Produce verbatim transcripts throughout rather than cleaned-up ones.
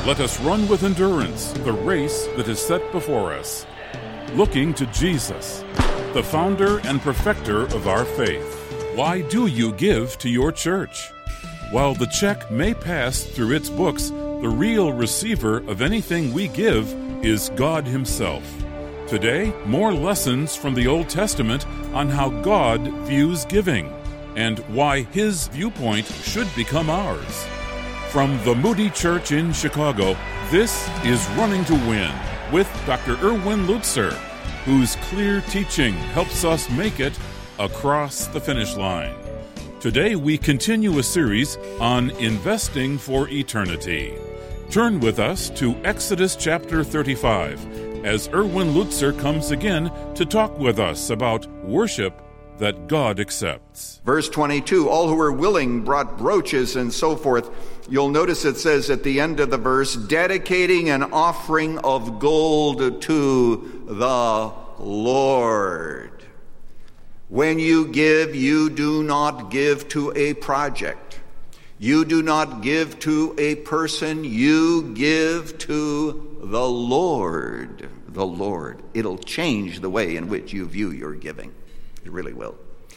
Let us run with endurance the race that is set before us, looking to Jesus, the founder and perfecter of our faith. Why do you give to your church? While the check may pass through its books, the real receiver of anything we give is God Himself. Today, more lessons from the Old Testament on how God views giving and why His viewpoint should become ours. From the Moody Church in Chicago, this is Running to Win with Doctor Erwin Lutzer, whose clear teaching helps us make it across the finish line. Today we continue a series on investing for eternity. Turn with us to Exodus chapter thirty-five as Erwin Lutzer comes again to talk with us about worship that God accepts. Verse twenty-two, all who were willing brought brooches and so forth. You'll notice it says at the end of the verse, dedicating an offering of gold to the Lord. When you give, you do not give to a project. You do not give to a person. You give to the Lord. The Lord. It'll change the way in which you view your giving. It really will.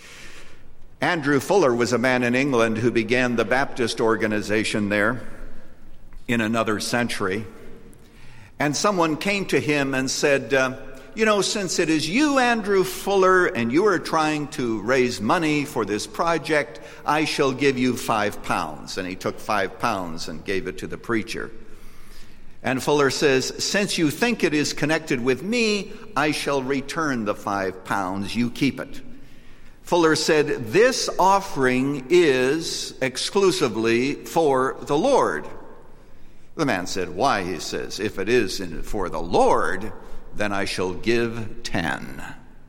Andrew Fuller was a man in England who began the Baptist organization there in another century. And someone came to him and said, uh, you know, since it is you, Andrew Fuller, and you are trying to raise money for this project, I shall give you five pounds. And he took five pounds and gave it to the preacher. And Fuller says, since you think it is connected with me, I shall return the five pounds. You keep it. Fuller said, this offering is exclusively for the Lord. The man said, why? He says, if it is for the Lord, then I shall give ten.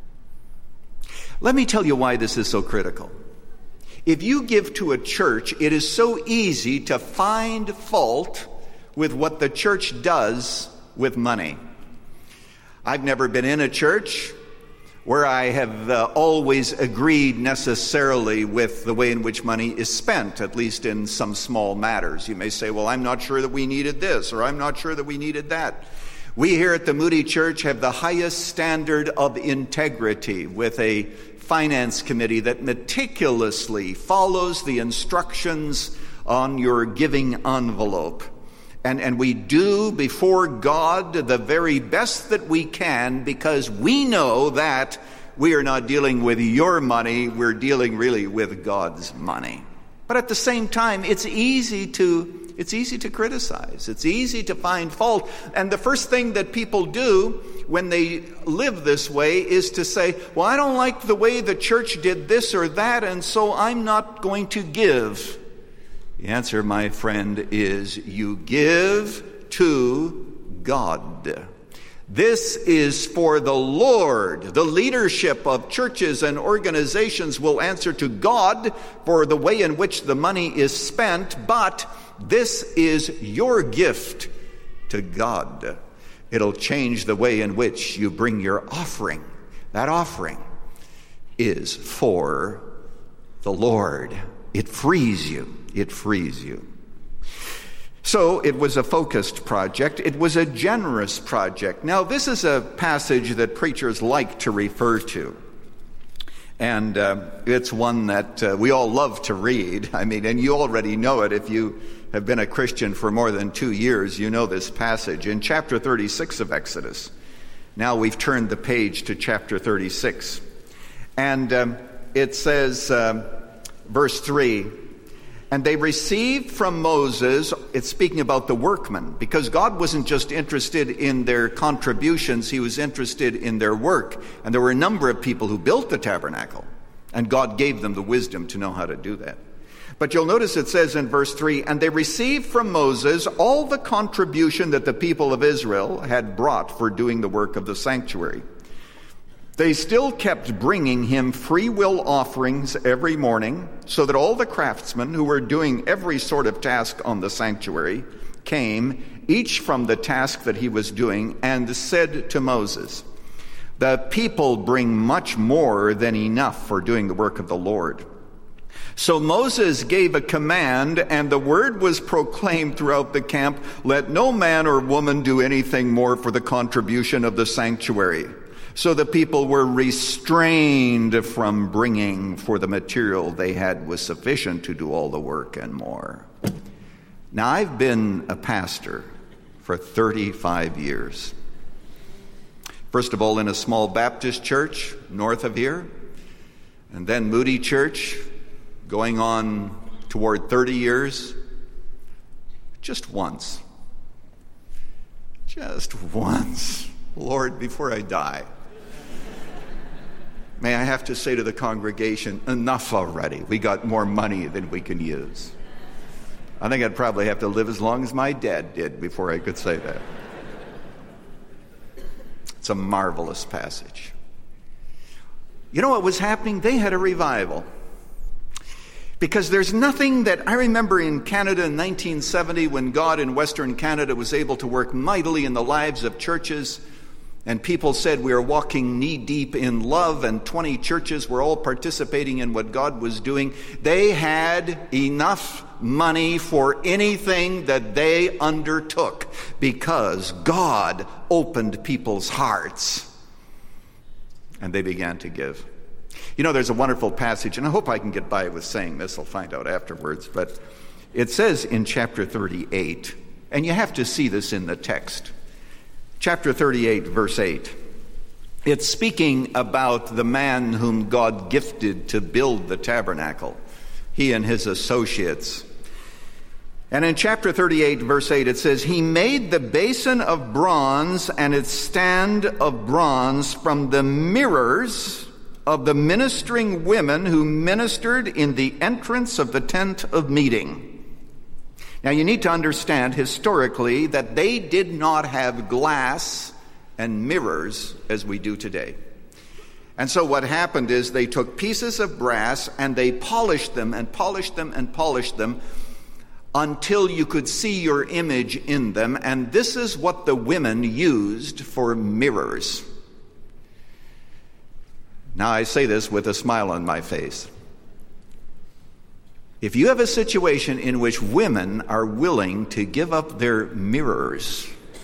Let me tell you why this is so critical. If you give to a church, it is so easy to find fault with what the church does with money. I've never been in a church where I have uh, always agreed necessarily with the way in which money is spent, at least in some small matters. You may say, well, I'm not sure that we needed this, or I'm not sure that we needed that. We here at the Moody Church have the highest standard of integrity with a finance committee that meticulously follows the instructions on your giving envelope. And, and we do before God the very best that we can because we know that we are not dealing with your money, we're dealing really with God's money. But at the same time, it's easy to it's easy to criticize. It's easy to find fault. And the first thing that people do when they live this way is to say, well, I don't like the way the church did this or that, and so I'm not going to give. The answer, my friend, is you give to God. This is for the Lord. The leadership of churches and organizations will answer to God for the way in which the money is spent, but this is your gift to God. It'll change the way in which you bring your offering. That offering is for the Lord. It frees you. It frees you. So it was a focused project. It was a generous project. Now, this is a passage that preachers like to refer to. And uh, it's one that uh, we all love to read. I mean, and you already know it. If you have been a Christian for more than two years, you know this passage. In chapter thirty-six of Exodus, now we've turned the page to chapter thirty-six. And um, it says, uh, verse three, and they received from Moses, it's speaking about the workmen, because God wasn't just interested in their contributions, he was interested in their work. And there were a number of people who built the tabernacle, and God gave them the wisdom to know how to do that. But you'll notice it says in verse three, and they received from Moses all the contribution that the people of Israel had brought for doing the work of the sanctuary. They still kept bringing him free will offerings every morning, so that all the craftsmen who were doing every sort of task on the sanctuary came, each from the task that he was doing, and said to Moses, the people bring much more than enough for doing the work of the Lord. So Moses gave a command, and the word was proclaimed throughout the camp, let no man or woman do anything more for the contribution of the sanctuary. So the people were restrained from bringing, for the material they had was sufficient to do all the work and more. Now, I've been a pastor for thirty-five years. First of all, in a small Baptist church north of here, and then Moody Church, going on toward thirty years, just once. Just once. Lord, before I die, may I have to say to the congregation, enough already. We got more money than we can use. I think I'd probably have to live as long as my dad did before I could say that. It's a marvelous passage. You know what was happening? They had a revival. Because there's nothing that I remember in Canada in nineteen seventy when God in Western Canada was able to work mightily in the lives of churches, and people said we are walking knee-deep in love, and twenty churches were all participating in what God was doing. They had enough money for anything that they undertook because God opened people's hearts, and they began to give. You know, there's a wonderful passage, and I hope I can get by with saying this. I'll find out afterwards. But it says in chapter thirty-eight, and you have to see this in the text. Chapter thirty-eight, verse eight. It's speaking about the man whom God gifted to build the tabernacle, he and his associates. And in chapter thirty-eight, verse eight, it says, he made the basin of bronze and its stand of bronze from the mirrors of the ministering women who ministered in the entrance of the tent of meeting. Now you need to understand historically that they did not have glass and mirrors as we do today. And so what happened is they took pieces of brass and they polished them and polished them and polished them until you could see your image in them. And this is what the women used for mirrors. Now, I say this with a smile on my face. If you have a situation in which women are willing to give up their mirrors,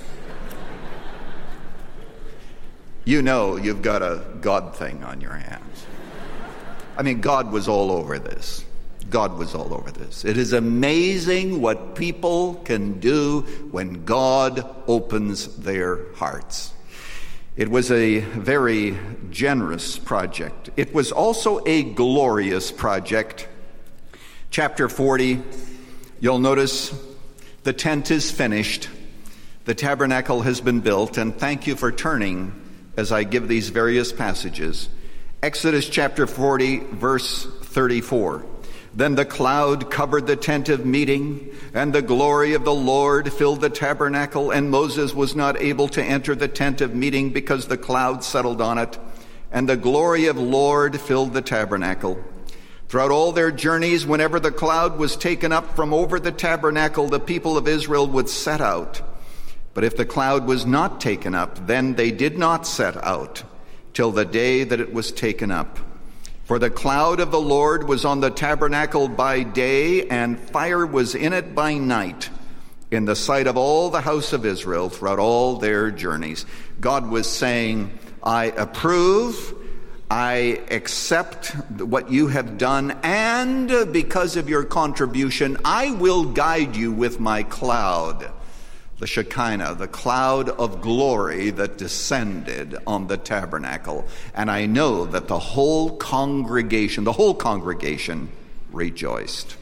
you know you've got a God thing on your hands. I mean, God was all over this. God was all over this. It is amazing what people can do when God opens their hearts. It was a very generous project. It was also a glorious project. Chapter forty, you'll notice the tent is finished. The tabernacle has been built, and thank you for turning as I give these various passages. Exodus chapter forty, verse thirty-four. Then the cloud covered the tent of meeting, and the glory of the Lord filled the tabernacle, and Moses was not able to enter the tent of meeting because the cloud settled on it, and the glory of the Lord filled the tabernacle. Throughout all their journeys, whenever the cloud was taken up from over the tabernacle, the people of Israel would set out. But if the cloud was not taken up, then they did not set out till the day that it was taken up. For the cloud of the Lord was on the tabernacle by day, and fire was in it by night, in the sight of all the house of Israel throughout all their journeys. God was saying, I approve, I accept what you have done, and because of your contribution, I will guide you with my cloud. The Shekinah, the cloud of glory that descended on the tabernacle. And I know that the whole congregation, the whole congregation rejoiced.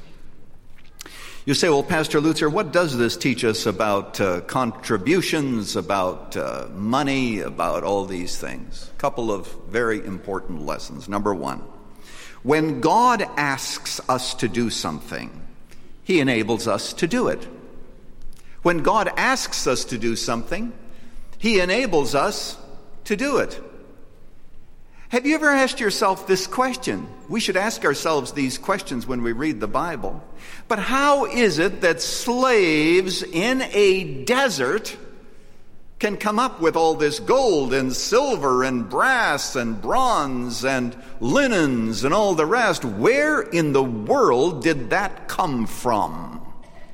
You say, well, Pastor Lutzer, what does this teach us about uh, contributions, about uh, money, about all these things? A couple of very important lessons. Number one, when God asks us to do something, he enables us to do it. When God asks us to do something, he enables us to do it. Have you ever asked yourself this question? We should ask ourselves these questions when we read the Bible. But how is it that slaves in a desert can come up with all this gold and silver and brass and bronze and linens and all the rest? Where in the world did that come from?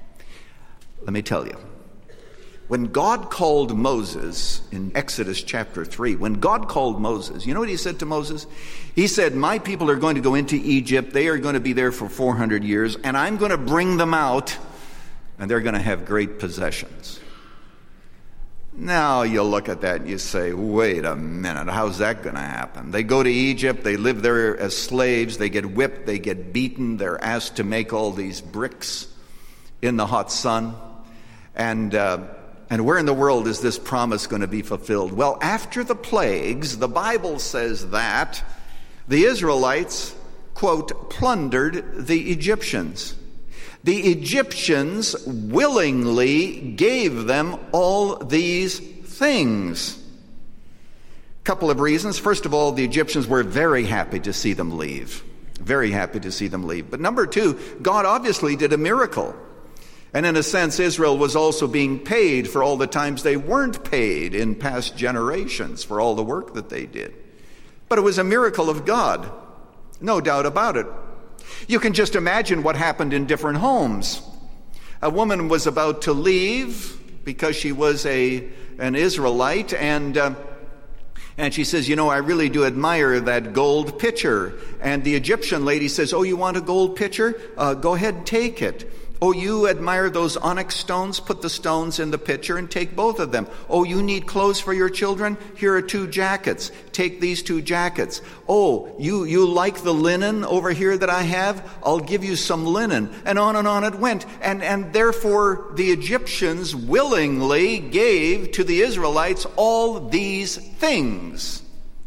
Let me tell you. When God called Moses in Exodus chapter three, when God called Moses, you know what he said to Moses? He said, my people are going to go into Egypt. They are going to be there for four hundred years, and I'm going to bring them out, and they're going to have great possessions. Now you look at that and you say, wait a minute, how's that going to happen? They go to Egypt, they live there as slaves, they get whipped, they get beaten, they're asked to make all these bricks in the hot sun, and uh, And where in the world is this promise going to be fulfilled? Well, after the plagues, the Bible says that the Israelites, quote, plundered the Egyptians. The Egyptians willingly gave them all these things. Couple of reasons. First of all, the Egyptians were very happy to see them leave. Very happy to see them leave. But number two, God obviously did a miracle. And in a sense, Israel was also being paid for all the times they weren't paid in past generations for all the work that they did. But it was a miracle of God, no doubt about it. You can just imagine what happened in different homes. A woman was about to leave because she was a an Israelite, and uh, and she says, you know, I really do admire that gold pitcher. And the Egyptian lady says, oh, you want a gold pitcher? Uh, go ahead, take it. Oh, you admire those onyx stones? Put the stones in the pitcher and take both of them. Oh, you need clothes for your children? Here are two jackets. Take these two jackets. Oh, you, you like the linen over here that I have? I'll give you some linen. And on and on it went. And, and therefore the Egyptians willingly gave to the Israelites all these things.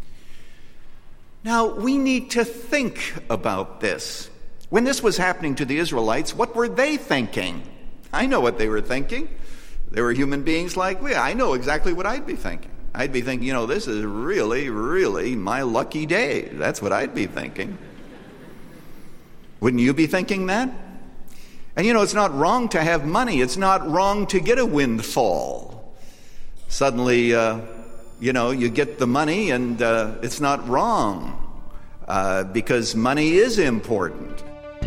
Now, we need to think about this. When this was happening to the Israelites, what were they thinking? I know what they were thinking. They were human beings like me. I know exactly what I'd be thinking. I'd be thinking, you know, this is really, really my lucky day. That's what I'd be thinking. Wouldn't you be thinking that? And you know, it's not wrong to have money. It's not wrong to get a windfall. Suddenly, uh, you know, you get the money and uh, it's not wrong uh, because money is important.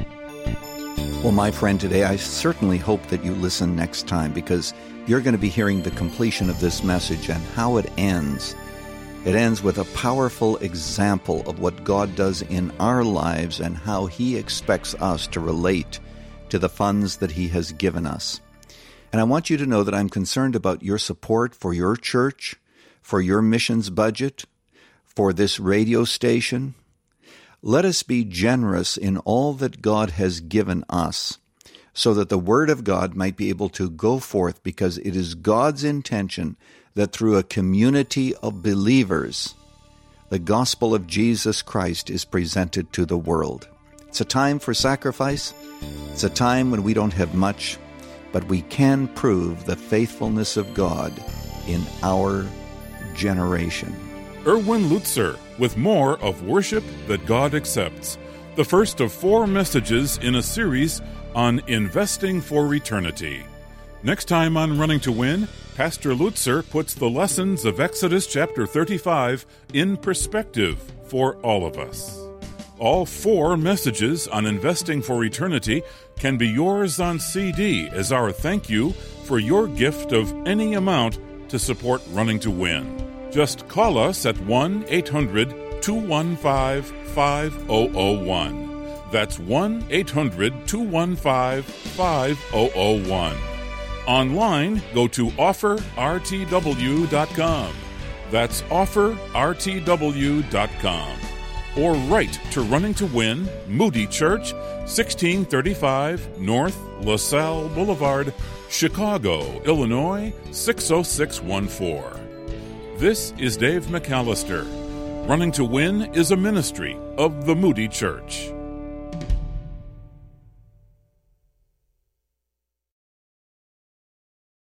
Well, my friend, today I certainly hope that you listen next time, because you're going to be hearing the completion of this message and how it ends. It ends with a powerful example of what God does in our lives and how He expects us to relate to the funds that He has given us. And I want you to know that I'm concerned about your support for your church, for your missions budget, for this radio station. Let us be generous in all that God has given us, so that the Word of God might be able to go forth, because it is God's intention that through a community of believers, the gospel of Jesus Christ is presented to the world. It's a time for sacrifice. It's a time when we don't have much, but we can prove the faithfulness of God in our generation. Erwin Lutzer with more of Worship That God Accepts, the first of four messages in a series on investing for eternity. Next time on Running to Win, Pastor Lutzer puts the lessons of Exodus chapter thirty-five in perspective for all of us. All four messages on investing for eternity can be yours on C D as our thank you for your gift of any amount to support Running to Win. Just call us at one eight hundred two one five five zero zero one. That's one eight hundred two one five five zero zero one. Online, go to offer r t w dot com. That's offer r t w dot com. Or write to Running to Win, Moody Church, sixteen thirty-five North LaSalle Boulevard, Chicago, Illinois, six oh six one four. This is Dave McAllister. Running to Win is a ministry of the Moody Church.